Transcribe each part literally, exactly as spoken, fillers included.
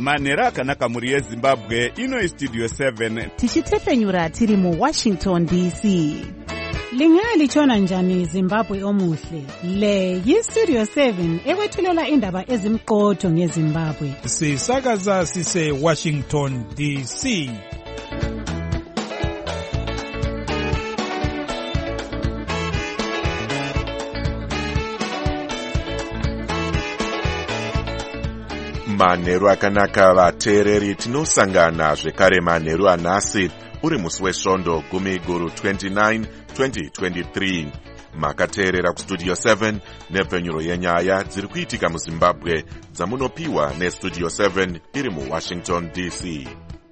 manhero akanaka mhuri yezimbabwe. Ino istudio seven tichitefenyura tiri muwashington D C. Lingalitshona njani Zimbabwe omuhle? Le yistudio seven ekwethulela indaba ezimqotho ngeZimbabwe. Sisakaza sise Washington D C. Manheru akanaka vateereri, tinosangana zvekare manheru anhasi uri musi wesvondo gumi guru twenty-nine twenty twenty-three. Makateerera kustudio seven nepfenyuro yenyaya dziri kuitika muZimbabwe dzamunopiwa nestudio seven iri muWashington D C.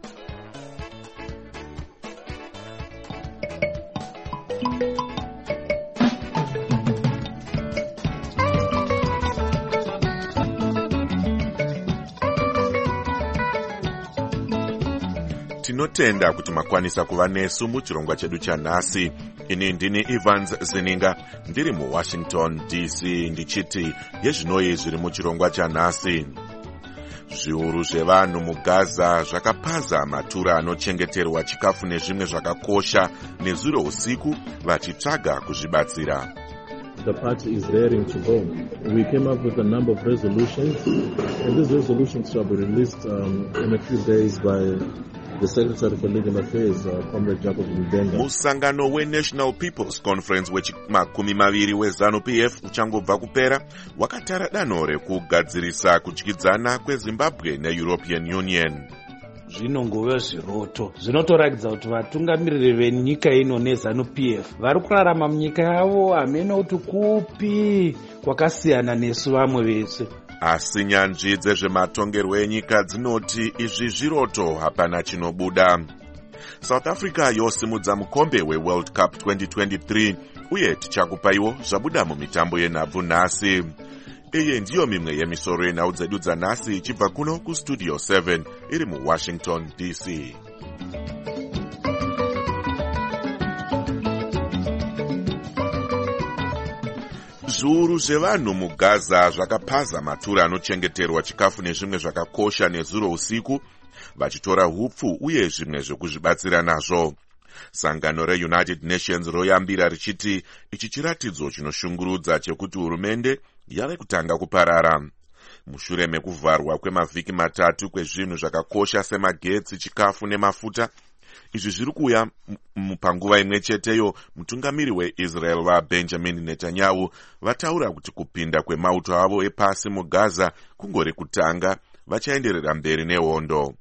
Tinotenda kuti makwanisa kuva nesu muchirongwa chedu chanhasi. Ini ndini Evans Zininga ndiri muWashington D C ndichiti yezvinoi zviri muchirongwa chanhasi. Zviuru zvevanhu muGaza zvakapaza matura anochengeterwa chikafu nezvimwe zvakakosha nezuro usiku vachitsvaga kuzvibatsira. The party is raring to go. We came up with a number of resolutions, and these resolutions shall be released um, in a few days by the Secretary for Legal Affairs, uh, Comrade Jacob Mbenga. Musangano we-National People's Conference wechimakumi maviri we-ZANU P F uchangobva kupera wakatara danho rekugadzirisa kudyidzana kweZimbabwe ne-European Union. Zvinongove zviroto zvinotoratidza kuti vatungamiriri venyika ino neZANU P F vari kurarama munyika yavo hamena kuti kupi kwakasiyana nesu vamwe vese. Asi nyanzvi dzezvematongerwo enyika dzinoti izvi zviroto hapana chinobuda. South Africa yosimudza mukombe weWorld Cup twenty twenty-three uye tichakupaiwo zvabuda mumitambo yenhabvu nhasi. Iyi ndiyo mimwe yemisoro yenhau dzedu dzanhasi ichibva kuno kustudio seven iri muWashington D C. Zviuru zvevanhu muGaza zvakapaza matura anochengeterwa chikafu nezvimwe zvakakosha nezuro usiku vachitora hupfu uye zvimwe zvekuzvibatsira nazvo. Sangano reUnited Nations royambira richiti ichi chiratidzo chinoshungurudza chekuti hurumende yave kutanga kuparara. Mushure mekuvharwa kwemavhiki matatu kwezvinhu zvakakosha semagetsi, chikafu nemafuta, izvi zviri kuuya panguva imwe cheteyo mutungamiri weIsrael vaBenjamin Netanyahu vataura kuti kupinda kwemauto avo epasi muGaza kungori kutanga, vachaenderera mberi nehondo.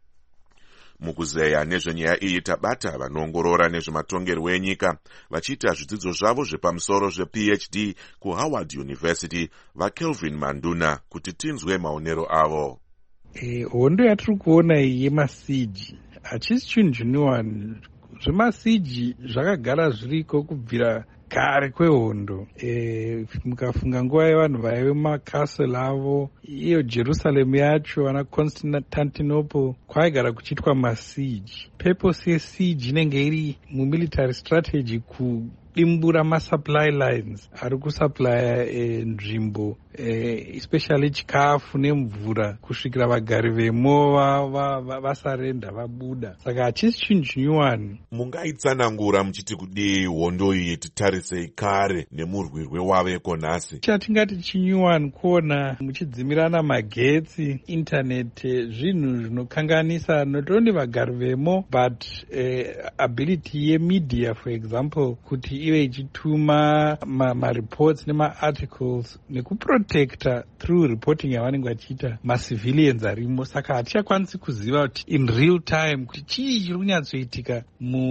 Mukuzeya nezvenyaya iyi tabata vanoongorora nezvematongerwo enyika vachiita zvidzidzo zvavo zvepamusoro zvePhD kuHoward University vaKelvin Manduna kuti tinzwe maonero avo. E, hondo yatiri kuona iyi yemasiji hachisi chinhu chiniwani. Zvemasiji zvakagara zviriko kubvira kare kwehondo. E, mukafunga nguva yevanhu vaive makastle avo, iyo Jerusalem yacho ana Constantinople kwaigara kuchiitwa masiji. Purpose yesiji inenge iri mumilitary strategy kudimbura masupply lines ari kusuplya e, nzvimbo e, especially chikafu nemvura kusvikira vagari vemo vasarenda va, va vabuda. Saka hachisi chinhu chinyuwani. Mungaitsanangura muchiti kudii hondo iyi titarisei kare nemurwirwe waveko nhasi? Chatingati chinyuwani kuona muchidzimirana magetsi, internet, zvinhu zvinokanganisa not only vagari vemo but uh, ability yemedia for example kuti ive ichituma ma-reports nema-articles nekuprotecta through reporting yavanenge vachiita ma-civilians arimo. Saka hatichakwanisi kuziva kuti in real time kuti chii chiri kunyatsoitika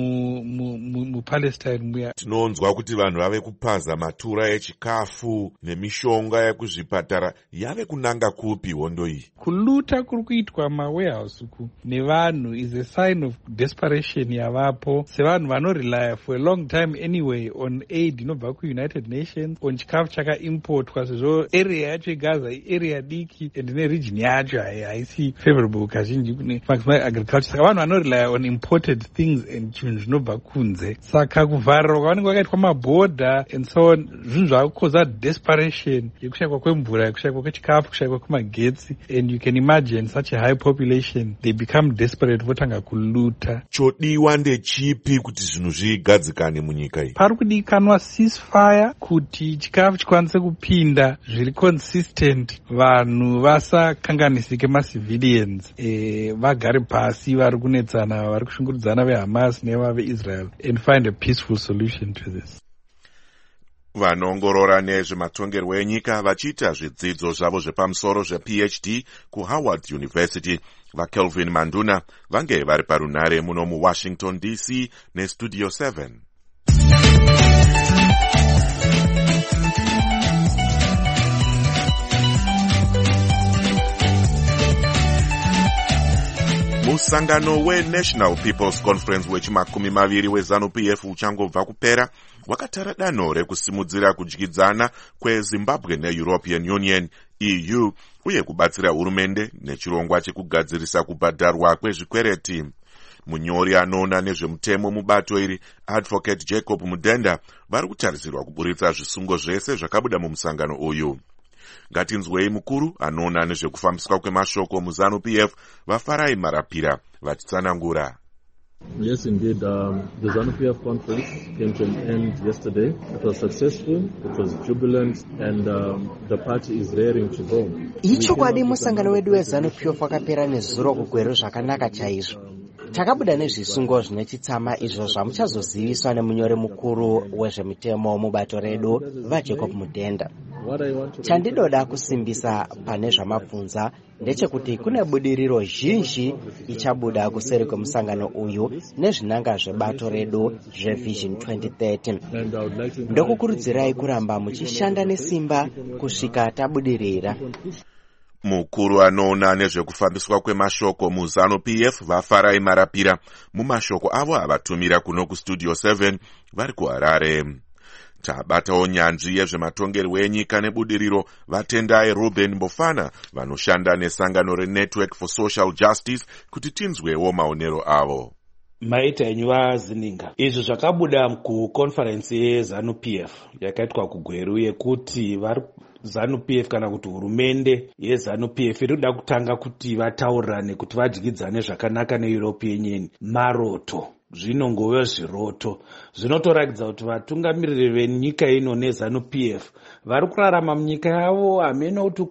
mupalestine muya. Tinonzwa kuti vanhu vave kupaza matura echikafu nemishonga yekuzvipatara. Yave kunanga kupi hondo iyi? Kuluta kuri kuitwa mawarehouse uku nevanhu is a sign of desperation yavapo sevanhu vanorely for a long time anyway monopoly on aid inobva kuunited nations on chikafu chakaimportwa sezvo area yacho yegaza area diki and neregion yacho haisi favorable kazhinji kune maximum agriculture. Saka vanhu vanorely on imported things and chinhu zvinobva kunze. Saka kuvharirwa kwavanenge vakaitwa mabhodha and so on zvinhu zvakakoza desperation yekushayikwa kwemvura, yekushayikwa kwechikafu, kushayikwa kwemagetsi, and you can imagine such a high population they become desperate votanga kuluta. Chodiwa ndechipi kuti zvinhu zvigadzikane munyika iyi? Pari kudikanwa ceasefire kuti chikafu chikwanise kupinda zviri consistent, vanhu vasakanganisike macivilians, e, vagare pasi vari kunetsana vari kushungurudzana veHamas nevaveIsrael and find a peaceful solution to this. Vanoongorora nezvematongerwo enyika vachiita zvidzidzo zvavo zvepamusoro zvePhD kuHoward University vaKelvin Manduna vange vari parunare muno muWashington D C neStudio seven. Musangano weNational People's Conference wechimakumi maviri weZANU P F uchangobva kupera wakatara danho rekusimudzira kudyidzana kweZimbabwe neEuropean Union E U uye kubatsira hurumende nechirongwa chekugadzirisa kubhadharwa kwezvikwereti. Munyori anoona nezvemutemo mubato iri Advocate Jacob Mudenda vari kutarisirwa kuburitsa zvisungo zvese zvakabuda mumusangano uyu. Ngatinzwei mukuru anoona nezvekufambiswa kwemashoko muZANU P F vaFarai Marapira vachitsanangura. Yes, indeed. Um, the ZANU P F conference came to an end yesterday. It was successful, it was jubilant, and um, the party is raring to go. Ichokwadi musangano wedu weZANU P F wakapera nezuro kugwero zvakanaka chaizvo. Takabuda nezvisungo zvinechitsama izvo zvamuchazoziviswa nemunyori mukuru wezvemitemo mubato redu vaJacob Mudenda. Chandidoda kusimbisa pane zvamabvunza ndechekuti kune budiriro zhinji ichabuda kuseri kwemusangano uyu nezvinanga zvebato redu zveVision twenty thirty. Ndokukurudzirai kuramba muchishanda nesimba kusvika tabudirira. Mukuru anoona nezvekufambiswa kwemashoko muZANU P F vaFarai Marapira mumashoko avo avatumira kuno kuStudio seven vari kuHarare. Tabatawo nyanzvi yezvematongerwo enyika nebudiriro vaTendai Ruben Mbofana vanoshanda nesangano reNetwork for Social Justice kuti tinzwewo maonero avo. Maita enyu vazininga izvo zvakabuda kuconference yeZANU P F yakaitwa kuGweru yekuti vari ZANU P F kana kuti hurumende yeZANU P F inoda kutanga kuti vataurirane kuti vadyidzane zvakanaka neEuropean Union maroto zvinongove zviroto zvinotorakidza kuti vatungamiriri venyika ino neZANU P F vari kurarama munyika yavo hameno kuti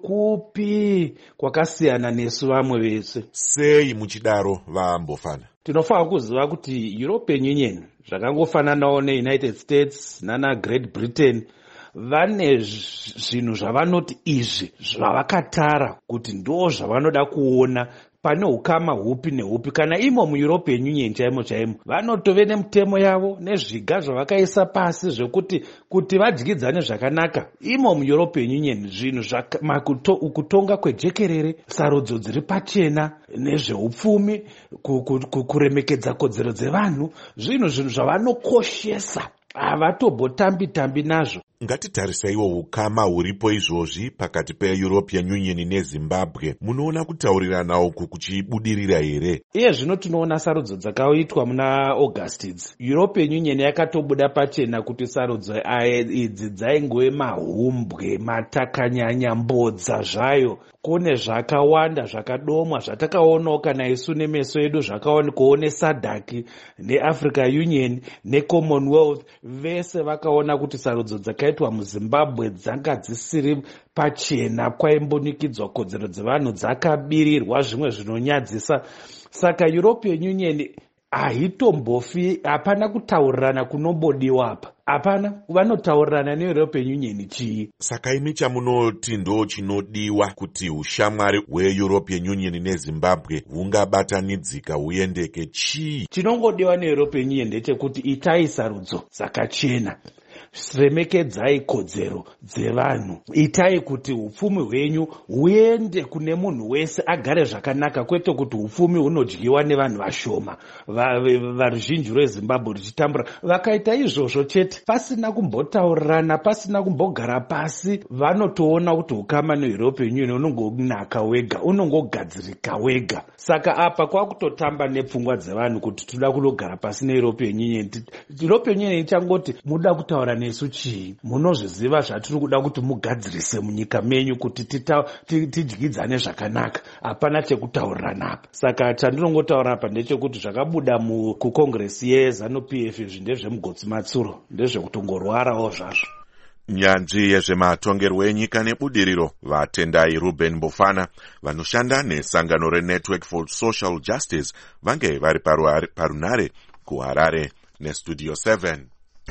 kupi kwakasiyana nesu vamwe vese. Sei muchidaro vaMbofana? Tinofanira kuziva kuti European Union zvakangofananawo neUnited States nana Great Britain vane zvinhu zvavanoti izvi zvavakatara kuti ndo zvavanoda kuona pane ukama hupi nehupi. Kana imo muEuropean Union chaimo chaimo vanotove nemutemo yavo nezviga zvavakaisa pasi zvekuti kuti vadyidzane zvakanaka imo muEuropean Union zvinhu kutonga kwejekerere, sarudzo dziri pachena nezveupfumi, kuremekedza kodzero dzevanhu, zvinhu zvinhu zvavanokoshesa havatobotambi tambi nazvo. Ngatitarisaiwo ukama huripo izvozvi pakati peEuropean Union neZimbabwe. Munoona kutaurirana uku kuchibudirira here? Iye zvino tinoona sarudzo dzakaitwa muna August idzi. European Union yakatobuda pachena kuti sarudzo idzi dzaingove mahumbwe, matakanyanya, mbodza zvayo. Kune zvakawanda zvakadomwa zvatakaonawo kana isu nemeso edu zvakaonekwawo neSADC neAfrica Union neCommonwealth vese vakaona kuti sarudzo dzakaitwa muZimbabwe dzanga dzisiri pachena, kwaimbonikidzwa kodzero dzevanhu dzakabirirwa zvimwe zvinonyadzisa. Saka European Union haitombofi, hapana kutaurirana kunombodiwa apa. Hapana, vanotaurirana neEuropean Union chii. Saka imi chamunoti ndo chinodiwa kuti ushamwari hweEuropean Union neZimbabwe hungabatanidzika huendeke chii? Chinongodiwa neEuropean Union ndechekuti itai sarudzo dzakachena. remekedzai kodzero dzevanhu, itai kuti upfumi hwenyu huende kune munhu wese agare zvakanaka, kwete kuti upfumi hunodyiwa nevanhu vashoma, varuzhinji rwezimbabwe ruchitambura. Vakaita izvozvo chete pasina kumbotaurirana, pasina kumbogara pasi, vanotoona kuti ukama neeuropean union unongonaka wega, unongogadzirika wega. Saka apa kwakutotamba nepfungwa dzevanhu kuti toda kunogara pasi neeuropean union. European union ichangoti muda kutaura nesu chii? Munozviziva zvatiri kuda kuti mugadzirise munyika menyu kuti tidyidzane zvakanaka. Hapana chekutaurirana apa. Saka chandinongotaura apa ndechekuti zvakabuda kukongresi yeZANU P F izvi ndezvemugotsi matsuro, ndezvekutongorwarawo zvazvo. Nyanzvi yezvematongerwo enyika nebudiriro vatendai Ruben Bofana vanoshanda nesangano reNetwork for Social Justice vange vari parunare kuHarare neStudio seven.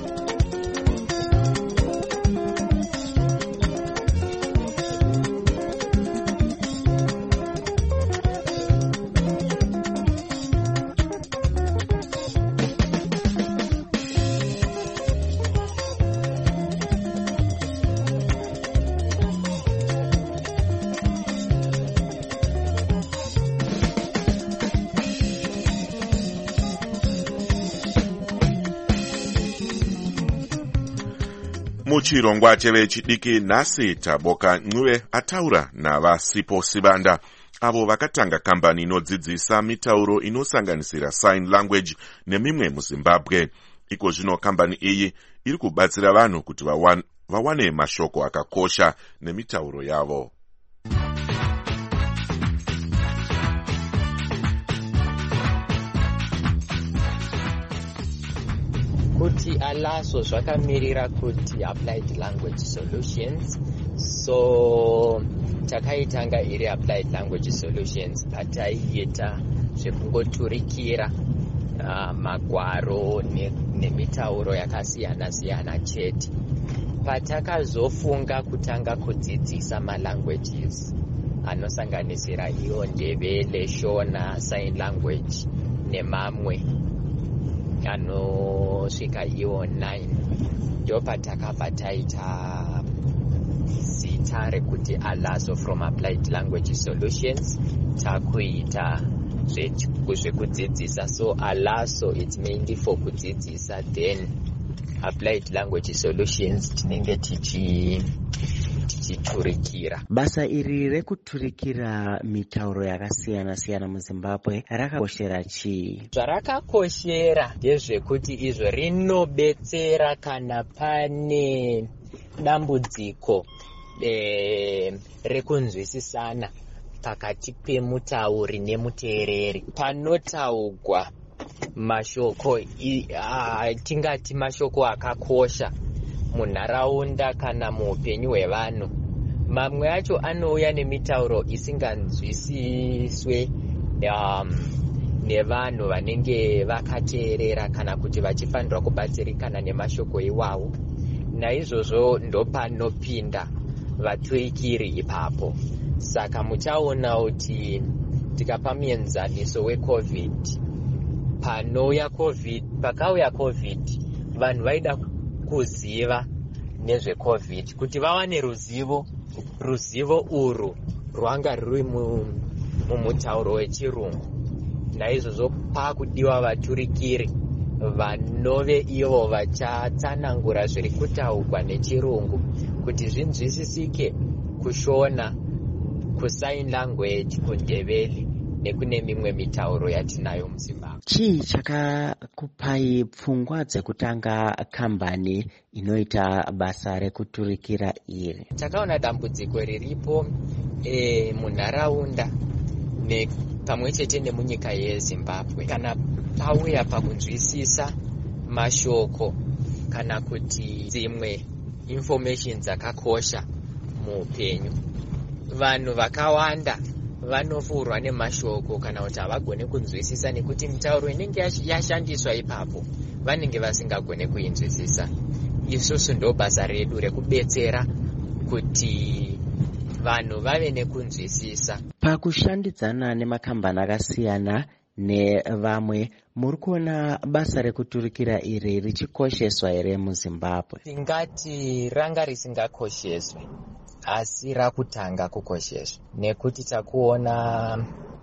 Muchirongwa chevechidiki nhasi Taboka Ncube ataura navaSipo Sibanda, avo vakatanga kambani inodzidzisa mitauro inosanganisira sign language nemimwe muZimbabwe. Iko zvino kambani iyi iri kubatsira vanhu kuti vawane mashoko akakosha nemitauro yavo. Kuti alaso zvakamirira kuti applied language solutions, so takaitanga iri applied language solutions pataiita zvekungoturikira uh, magwaro ne, nemitauro yakasiyana siyana chete. Patakazofunga kutanga kudzidzisa malanguages anosanganisira iyo Ndebele, Shona, sign language nemamwe anosvika iwo nine, ndo patakabva taita zita rekuti Alaso from Applied Language Solutions, takuita zvekudzidzisa. So Alaso it's mainly for kudzidzisa, then Applied Language Solutions tinenge tichi tichiturikira. Basa iri rekuturikira mitauro yakasiyana siyana muZimbabwe rakakoshera chii? Zvarakakoshera ndezvekuti izvo rinobetsera kana pane dambudziko e, rekunzwisisana pakati pemutauri nemuteereri. Panotaurwa mashoko i, a, tingati mashoko akakosha munharaunda kana muupenyu hwevanhu, mamwe acho anouya nemitauro isinganzwisiswe um, nevanhu vanenge vakateerera kana kuti vachifanirwa kubatsirikana nemashoko iwawo. Naizvozvo ndopanopinda vaturikiri ipapo. Saka muchaona kuti tikapa muenzaniso weCovid, panouya COVID, pakauya COVID, vanhu vaida kuziva nezveCovid kuti vawane ruzivo. Ruzivo urwu rwanga ruri mumutauro wechirungu. Naizvozvo pakudiwa vaturikiri vanove ivo vachatsanangura zviri kutaurwa nechirungu kuti zvinzwisisike kuShona, kusign language, kuNdebele nekune mimwe mitauro yatinayo muZimbabwe. Chii chakakupai pfungwa dzekutanga kambani inoita basa rekuturikira iri? Takaona dambudziko riripo e, munharaunda ne pamwe chete nemunyika yeZimbabwe. Kana pauya pakunzwisisa mashoko kana kuti dzimwe information dzakakosha muupenyu, vanhu vakawanda vanofurwa nemashoko kana kuti havagone kunzwisisa nekuti mitauro inenge yashandiswa ipapo vanenge vasingagone kuinzwisisa. Isusu ndo basa redu rekubetsera kuti vanhu vave nekunzwisisa. Pakushandidzana nemakambani akasiyana, nevamwe, muri kuona basa rekuturikira iri richikosheswa here muZimbabwe? Tingati ranga risingakosheswe, asi rakutanga kukosheswa, nekuti takuona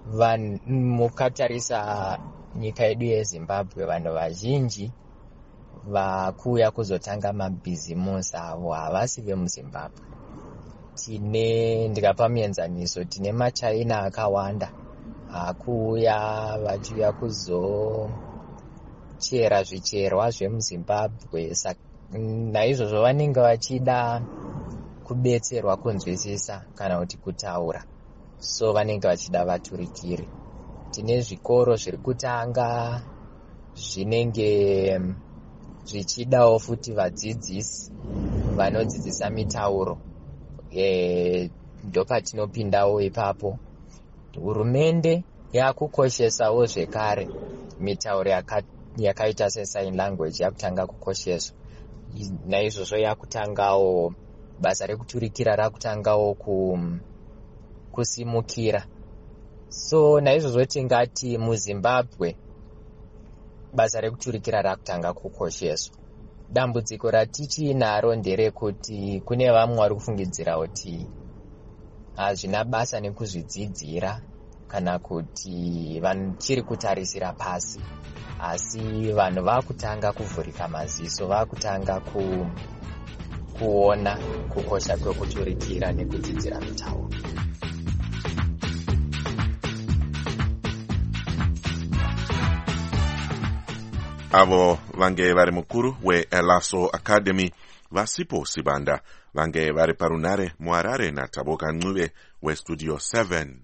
mukatarisa nyika yedu yeZimbabwe, vanhu vazhinji vakuuya kuzotanga mabhizimusi avo havasi vemuZimbabwe. Tine, ndikapa muenzaniso, tine maChina akawanda akuuya vachiuya kuzochera zvicherwa zvemuZimbabwe. Naizvozvo vanenge vachida kubetserwa kunzwisisa kana kuti kutaura, so vanenge vachida vaturikiri. Tine zvikoro zviri kutanga zvinenge zvichidawo futi vadzidzisi vanodzidzisa mitauro. E, ndopatinopindawo ipapo. Hurumende yakukoshesawo zvekare mitauro yaka, yakaita sesign language yakutanga kukosheswa. Naizvozvo yakutangawo basa rekuturikira rakutangawo ku, kusimukira. So naizvozvo tingati muZimbabwe basa rekuturikira rakutanga kukosheswa. Dambudziko ratichinaro nderekuti kune vamwe vari kufungidzira kuti hazvina basa nekuzvidzidzira kana kuti vachiri kutarisira pasi, asi vanhu vakutanga kuvhurika maziso, vakutanga ku, kuona kukosha kwekuturikira nekudzidzira mitauro. Avo vange vari mukuru weElaso Academy, Vasipo Sibanda vange vari parunare muHarare naTaboka Ncube weStudio seven.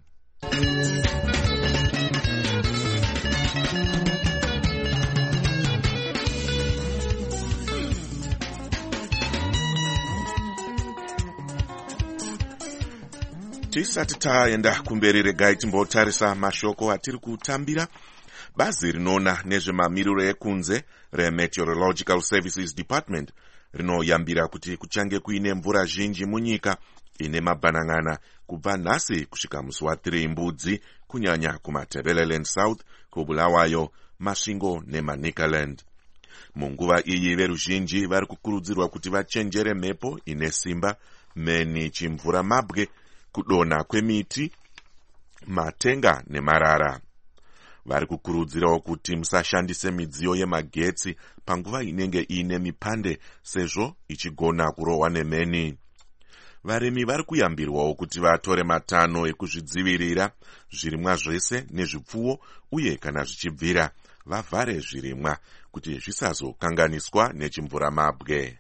Tisati taenda kumberi regai timbotarisa mashoko atiri kutambira. Bazi rinoona nezvemamiriro ekunze reMeteorological Services Department rinoyambira kuti kuchange kuine mvura zhinji munyika ine mabhanan'ana kubva nhasi kusvika musi wathiri Mbudzi, kunyanya kumaTebeleland South, kuBulawayo, Masvingo neManicaland. Munguva iyi veruzhinji vari kukurudzirwa kuti vachenjere mhepo ine simba, meni, chimvura mabwe, kudonha kwemiti, matenga nemarara. Vari kukurudzirawo kuti musashandise midziyo yemagetsi panguva inenge ine mipande sezvo ichigona kurohwa nemeni. Varimi vari kuyambirwawo kuti vatore matanho ekuzvidzivirira zvirimwa zvese nezvipfuwo, uye kana zvichibvira vavhare zvirimwa kuti zvisazokanganiswa nechimvura mabwe.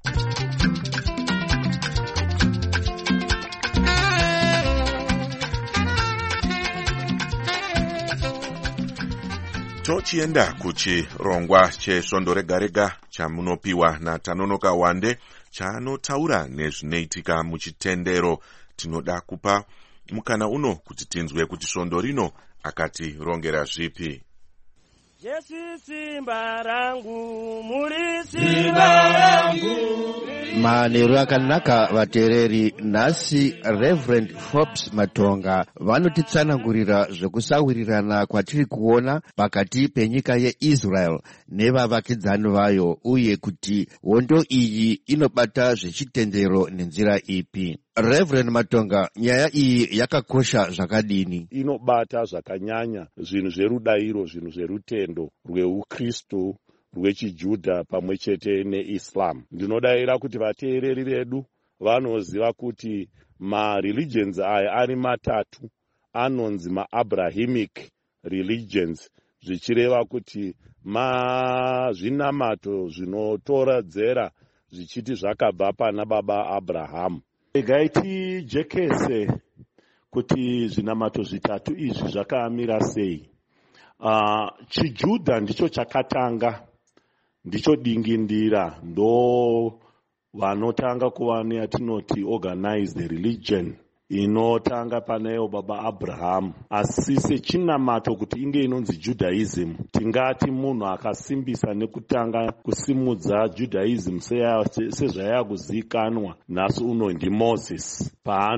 Tochienda kuchirongwa chesvondo rega rega chamunopiwa naTanonoka Wande chaanotaura nezvinoitika muchitendero. Tinoda kupa mukana uno kuti tinzwe kuti svondo rino akati rongera zvipi. Jesu simba rangu, muri simba rangu. Manheru akanaka vateereri, nhasi Reverend Forbes Matonga vanotitsanangurira zvekusawirirana kwatiri kuona pakati penyika yeIsrael nevavakidzani vayo, uye kuti hondo iyi inobata zvechitendero nenzira ipi. Reverend Matonga, nyaya iyi yakakosha zvakadini? Inobata zvakanyanya zvinhu zverudairo, zvinhu zverutendo rweukristu, rwechijudha pamwe chete neIslam. Ndinodaira kuti vateereri vedu vanoziva kuti ma-religions aya ari matatu anonzi ma-Abrahamic religions, zvichireva kuti mazvinamato zvinotoredzera zvichiti zvakabva pana baba Abrahamu. Regai tijekese kuti zvinamato zvitatu izvi zvakamira sei. Uh, chijudha ndicho chakatanga, ndicho dingindira, ndo vanotanga kuva neyatinoti organized religion inotanga panayo baba Abraham, asi sechinamato kuti inge inonzi Judaism, tingati munhu akasimbisa nekutanga kusimudza Judaism sezvaya kuzikanwa nhasi uno ndiMoses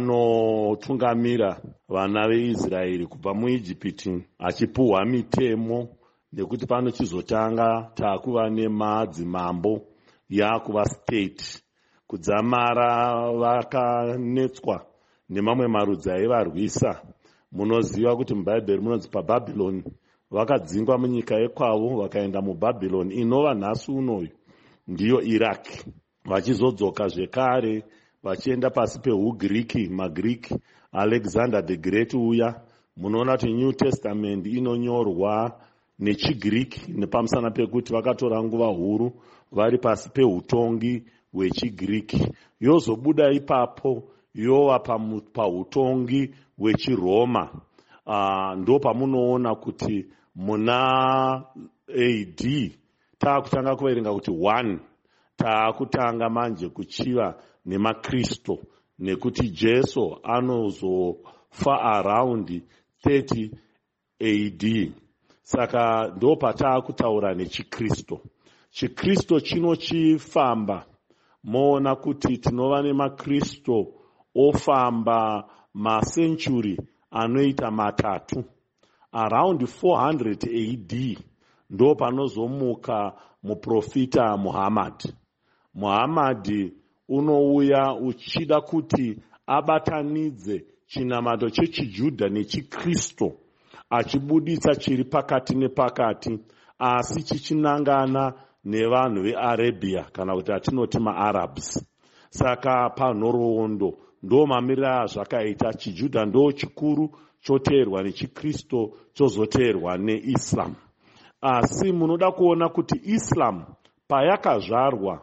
paanotungamira vana veIsraeri kubva muIjipiti achipuhwa mitemo, nekuti panochizotanga taakuva nemadzimambo yakuva state. Kudzamara vakanetswa nemamwe marudzi aivarwisa. Munoziva kuti mubhaibheri munonzi paBhabhironi vakadzingwa munyika yekwavo vakaenda muBhabhironi inova nhasi unoyu ndiyo Iraq, vachizodzoka zvekare vachienda pasi peUgiriki, maGreek, Alexander the Great uya. Munoona kuti New Testament inonyorwa nechiGreek nepamusana pekuti vakatora nguva huru vari pasi peutongi hwechiGreek. Yozobuda ipapo yova pautongi hwechiRoma. Uh, ndo pamunoona kuti muna A D taakutanga kuverenga kuti one taakutanga manje kuchiva nemakristo, nekuti Jesu anozofa around thirty A D. Saka ndo pataakutaura nechikristo. Chikristo chinochifamba, moona kuti tinova nemakristo ofamba masenchuri anoita matatu. Around four hundred A D ndo panozomuka muprofita Muhammad. Muhammad unouya uchida kuti abatanidze chinamato chechijudha nechikristo, achibuditsa chiri pakati nepakati, asi chichinangana nevanhu veArabia kana kuti atinoti maArabs. Saka panhoroondo ndo mamirira zvakaita. Chijudha ndo chikuru, choteerwa nechikristo, chozoteerwa neIslam. Asi munoda kuona kuti Islam payakazvarwa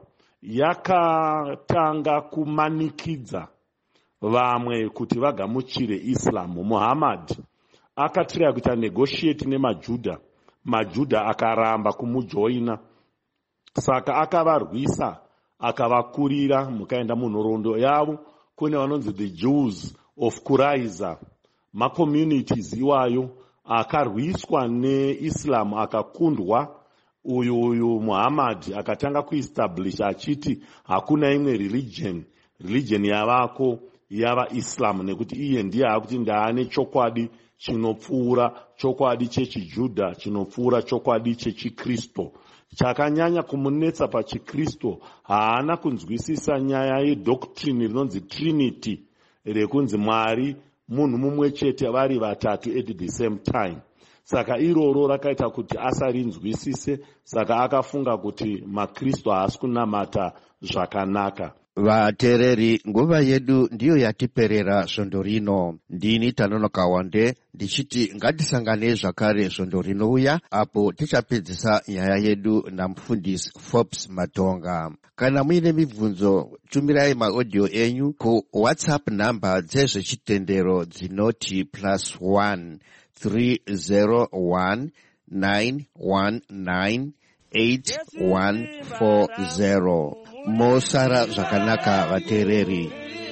yakatanga kumanikidza vamwe kuti vagamuchire Islam. Muhammad akatiraya kuita negotiate nemajudha, majudha akaramba kumujoina, saka akavarwisa akavakurira. Mukaenda munhoroondo yavo kune vanonzi the Jews of Quraiza, macommunities iwayo akarwiswa neIslam akakundwa. Uyu uyu Muhammad akatanga kuestablish achiti hakuna imwe religion, religion yavako yava Islam, nekuti iye ndiye akuti ndaane chokwadi chinopfuura chokwadi chechijudha, chinopfuura chokwadi chechikristo. Chakanyanya kumunetsa pachikristo haana kunzwisisa nyaya yedoctrine rinonzi Trinity, rekunzi Mwari munhu mumwe chete vari vatatu at the same time. Saka iroro rakaita kuti asarinzwisise, saka akafunga kuti makristo haasi kunamata zvakanaka. Vateereri, nguva yedu ndiyo yatiperera svondo rino. Ndini Tanonoka Wande ndichiti ngatisangane zvakare svondo rinouya apo tichapedzisa nyaya yedu namufundisi Forbes Matonga. Kana muine mibvunzo, tumirai maaudio enyu ku WhatsApp namba dzezvechitendero dzinoti plus one three zero one nine one nine eight one four zero. Mosara zvakanaka vateereri.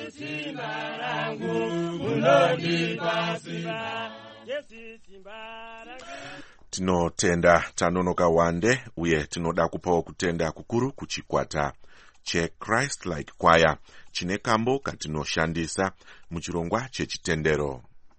Tinotenda Tanonoka Wande uye tinoda kupawo kutenda kukuru kuchikwata cheChrist Like Choir chine kambo katinoshandisa muchirongwa chechitendero.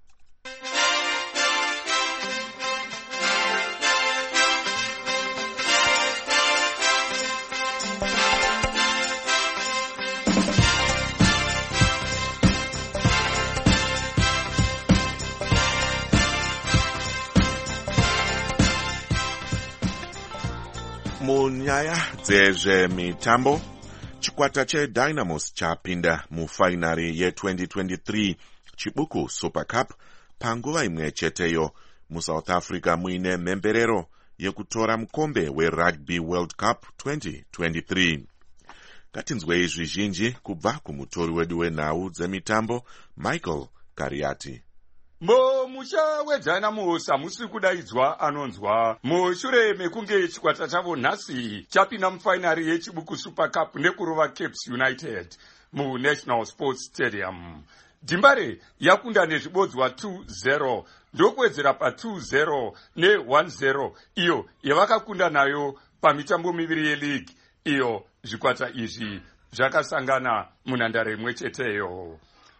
Munyaya dzezvemitambo, chikwata cheDynamos chapinda mufainari ye-twenty twenty-three chibuku Super Cup panguva imwe cheteyo muSouth Africa muine mhemberero yekutora mukombe weRugby World Cup twenty twenty-three. Ngatinzwei zvizhinji kubva kumutori wedu wenhau dzemitambo Michael Kariati. Mumusha weDynamos hamusi kudaidzwa anonzwa. Mushure mekunge chikwata chavo nhasi chapinda mufainari yechibuku Super Cup nekurova Cape United muNational Sports Stadium. Dimbare yakunda nezvibodzwa two zero ndokuwedzera pa two zero ne one zero iyo yavakakunda nayo pamitambo miviri yeleague iyo zvikwata izvi zvakasangana munhandare imwe cheteyo.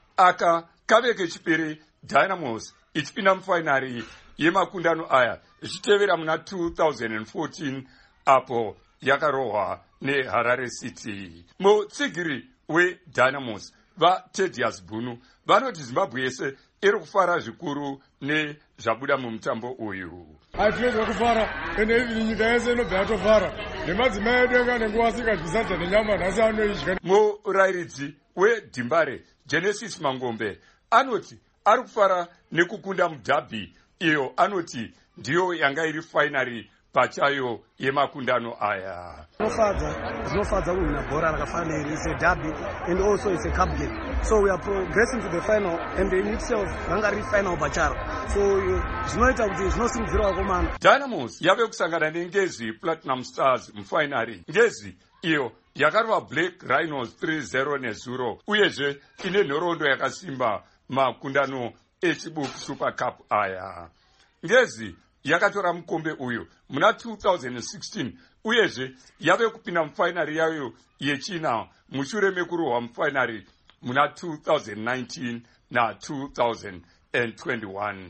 Aka kave kechipiri Dynamos ichipinda mufainari yemakundano aya ichitevera muna two thousand fourteen apo yakarohwa neHarare City. Mutsigiri weDynamos vaTedious Bunu vanoti Zimbabwe yese iri kufara zvikuru nezvabuda mumutambo uyu. Hatinonzwa kufara ende iviri nyika yese inobva yatofara nemadzimai edu anga nenguva asikadyisadza nenyama nhasi anoidya. Murayiridzi weDimbare Genesis Mangombe anoti ari kufara nekukunda mudhabhi iyo anoti ndiyo yanga iri fainari pachayo yemakundano aya. Zinofadza, zinofadza kuwina bhora rakafanira. It's a derby and also it's a cup game. So we are progressing to the final and in itself ranga riri final pacharo. So zvinoita kuti zvinosimudzira vakomana. Dynamos yave kusangana neNgezi Platinum Stars mufainari. Ngezi iyo yakarova Black Rhinos three zero nezuro uyezve ine nhoroondo yakasimba makundano echibuku Super Cup aya. Ngezi yakatora mukombe uyu muna two thousand sixteen uyezve yave kupinda mufainari yayo yechina mushure mekurohwa mufainari muna two thousand nineteen na two thousand twenty-one.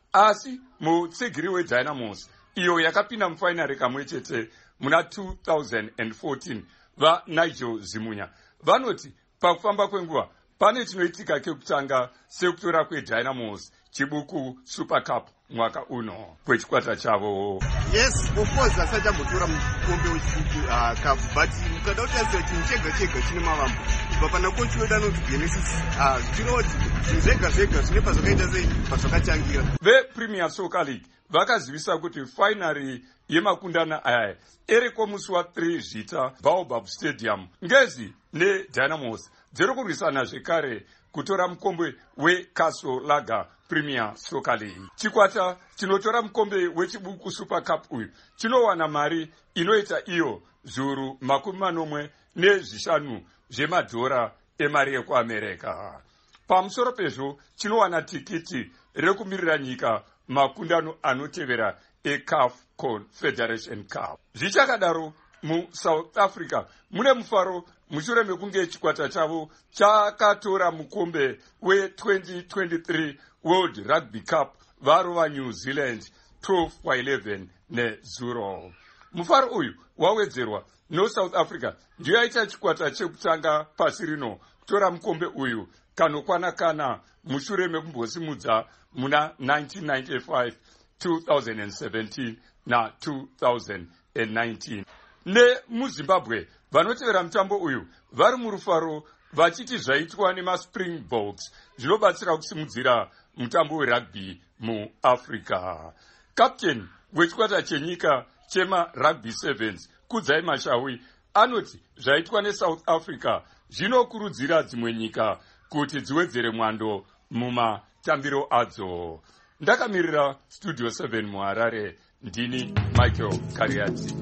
Asi mutsigiri weDynamos iyo yakapinda mufainari kamwe chete muna two thousand fourteen vaNigel Zimunya vanoti pakufamba kwenguva pane chinoitika kekutanga sekutora kweDynamos chibuku Super Cup mwaka uno kwechikwata chavo. Yes, of course asachambotora mukombe wechibuku uh, cup but mukada kutarisa chinhu chega chega chine mavambo papana kochi wedu anoti Genesis zvinoti zvinhu zvega zvega zvine pazvakaita sei pazvakachangira. VePremier Soccer League vakazivisa kuti fainari yemakundana aya iriko musi wa three Zvita Baobab Stadium. Ngezi neDynamos dziri kurwisana zvekare kutora mukombe weCastle Lager Premier Soccer League. Chikwata chinotora mukombe wechibuku Super Cup uyu chinowana mari inoita iyo zviuru makumi manomwe nezvishanu zvemadhora emari yekuAmerika. Pamusoro pezvo chinowana tikiti rekumirira nyika makundano anotevera eCAF Confederation Cup. Zvichakadaro muSouth Africa mune mufaro mushure mekunge chikwata chavo chakatora mukombe we-twenty twenty-three World Rugby Cup varova New Zealand twelve kwa eleven nezuro. Mufaro uyu wawedzerwa noSouth Africa ndiyo yaita chikwata chekutanga pasi rino kutora mukombe uyu kanokwana kana mushure mekumbosimudza muna nineteen ninety-five, two thousand seventeen na two thousand nineteen. NemuZimbabwe vanotevera mutambo uyu vari murufaro vachiti zvaitwa nemaSpringboks zvinobatsira kusimudzira mutambo werugby muAfrica. Captain wechikwata chenyika chemarugby sevens Kudzai Mashawi anoti zvaitwa neSouth Africa zvinokurudzira dzimwe nyika kuti dziwedzere mwando mumatambiro adzo. Ndakamirira Studio seven muHarare, ndini Michael Kariati.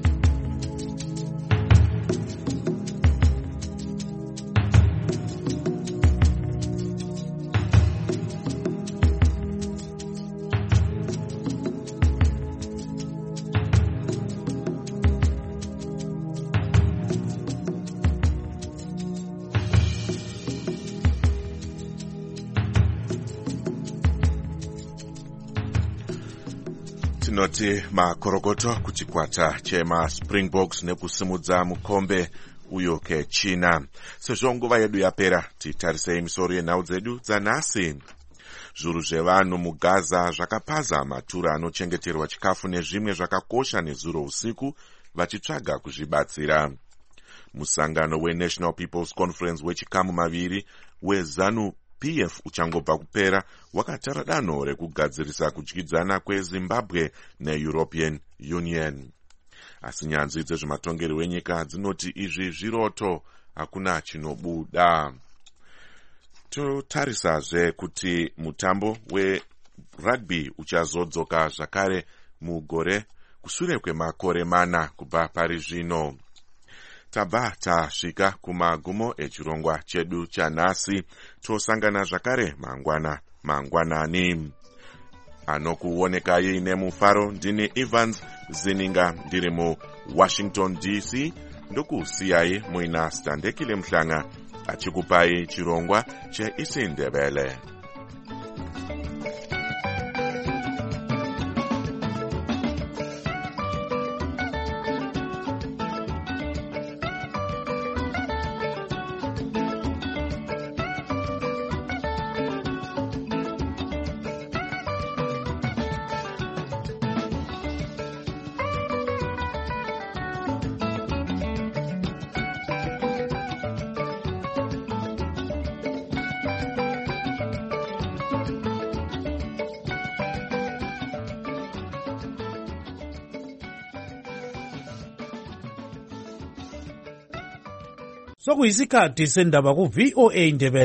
Tinoti makorokoto kuchikwata chemaSpringboks nekusimudza mukombe uyo kechina. Sezvo nguva yedu yapera, titarisei misoro yenhau dzedu dzanhasi. Zviuru zvevanhu muGaza zvakapaza matura anochengeterwa chikafu nezvimwe zvakakosha nezuro usiku vachitsvaga kuzvibatsira. Musangano weNational People's Conference wechikamu maviri weZANU P F uchangobva kupera wakatara danho rekugadzirisa kudyidzana kweZimbabwe neEuropean Union. Asi nyanzvi dzezvematongero wenyika dzinoti izvi zviroto, hakuna chinobuda. Totarisazve kuti mutambo werugby uchazodzoka zvakare mugore kusure kwemakore mana kubva pari zvino. tabva tasvika kumagumo echirongwa chedu chanhasi. Tosangana zvakare mangwana mangwanani. Anokuonekai nemufaro ndini Evans Zininga ndiri muWashington D C. Ndokusiyai muina Standekile Mhlanga achikupai chirongwa cheIsiNdebele. Sokuyisikhathi sendaba ku V O A Ndebele.